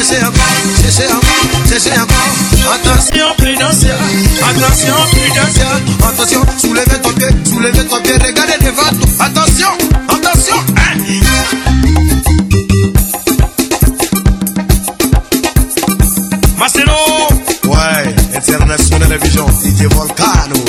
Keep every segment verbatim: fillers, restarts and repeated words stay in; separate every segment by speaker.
Speaker 1: cherchez encore, cherchez encore, cherchez encore. Attention, prudence, attention, prudence, attention, soulevez ton pied, soulevez ton pied, regardez devant toi. Attention, attention, hein. Marcelo, ouais, International Vision, D J Volcano.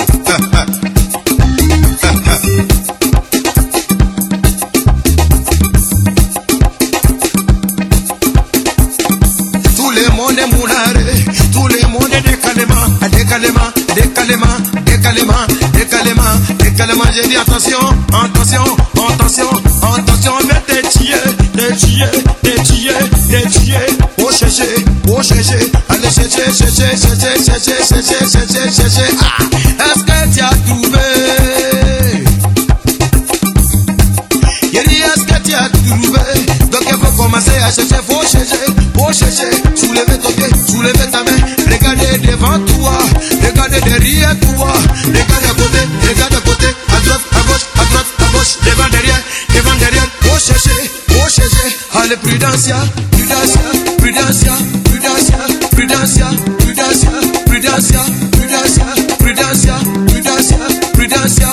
Speaker 1: Tout le monde est moulare, tout le monde est décalement, décalement, décalement, décalement, décalement, décalement. J'ai dit attention, attention, attention, attention, mais t'es tué, t'es tué, t'es tué, t'es tué. Oh chercher, oh chercher, allez chercher, chercher, chercher, chercher, chercher, chercher, chercher. Ah, est-ce que tu as trouvé? J'ai dit est-ce que tu as trouvé? Donc il faut commencer à chercher, faut chercher, faut chercher. Soulevez ton pied, soulevez ta main. Regardez devant toi, regardez derrière toi. Regardez à côté, regardez à côté, à droite, à gauche, à droite, à gauche, devant, derrière, devant, derrière. Faut chercher, faut chercher. Allez, prudencia, prudencia, prudencia, prudencia, prudencia, prudencia, prudencia, prudencia, prudencia, prudencia, prudencia.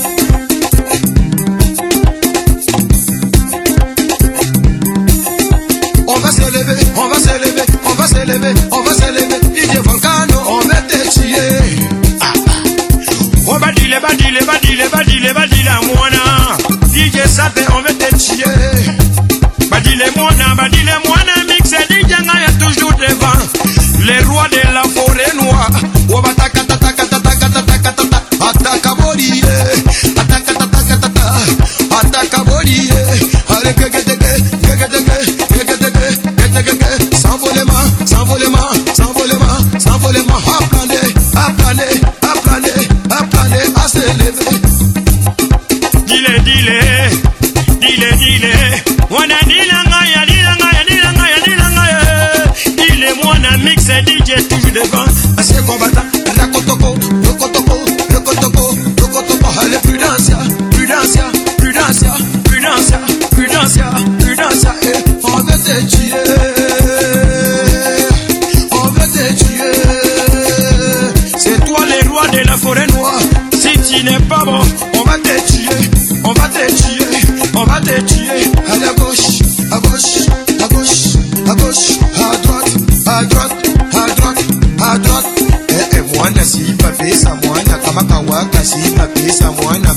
Speaker 1: On va se lever, on va se lever, on va se lever, on va se lever. D J Volcano, on va te tuer. Ah. On va dire, va dire, va dire, va dire, va dire, moana. D J Sapé, on va te tuer. Va dire, moana, va dire, moana, mixé, D J Ngaya toujours devant. Les rois de la forêt noire. On va ta ta ta ta ta ta ta ta ta ta ta. Attaque à body, attaque ta ta ta ta ta. Attaque à body, allez que que que que que que que. S'envolement, s'envolement, s'envolement, s'envolement, à planer, à planer, à planer, à planer, à se lever. Dile, dile, dile, dile, wana dile ngaya, dile ngaya, dile ngaya, dile ngaya. Dile mwana mix D J toujours devant. Assez combattant, la kotoko, le kotoko, le kotoko, le kotoko. Allez prudencia, prudencia, prudencia, prudencia, prudencia, prudencia. Et on va te tuer. De la forêt noire, si tu n'es pas bon, on va te tuer, on va te tuer, on va te tuer. Allez à gauche, à gauche, à gauche, à gauche, à droite, à droite, à droite, à droite. Eh eh, moi na si pas fait ça, moi na kamaka waka si pas fait ça, moi na